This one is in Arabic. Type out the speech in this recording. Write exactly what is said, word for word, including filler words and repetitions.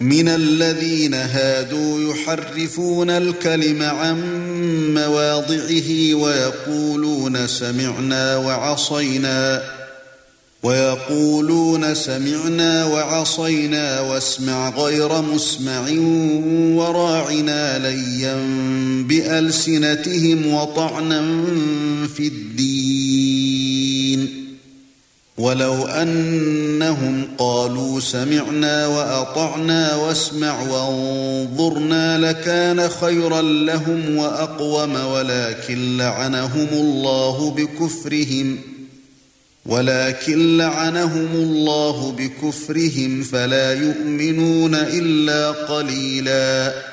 مِنَ الَّذِينَ هَادُوا يُحَرِّفُونَ الْكَلِمَ عَن مَّوَاضِعِهِ وَيَقُولُونَ سَمِعْنَا وَعَصَيْنَا وَيَقُولُونَ سَمِعْنَا وَعَصَيْنَا وَاسْمَعْ غَيْرَ مُسْمَعٍ وَرَاعِنَا لَيًّا بِأَلْسِنَتِهِمْ وَطَعْنًا فِي الدِّينِ وَلَوْ أَنَّهُمْ قَالُوا سَمِعْنَا وَأَطَعْنَا وَاسْمَعْ وَانظُرْنَا لَكَانَ خَيْرًا لَّهُمْ وَأَقْوَمَ وَلَكِن لَّعَنَهُمُ اللَّهُ بِكُفْرِهِمْ ولكن لعنهم الله بكفرهم فلا يؤمنون إلا قليلا.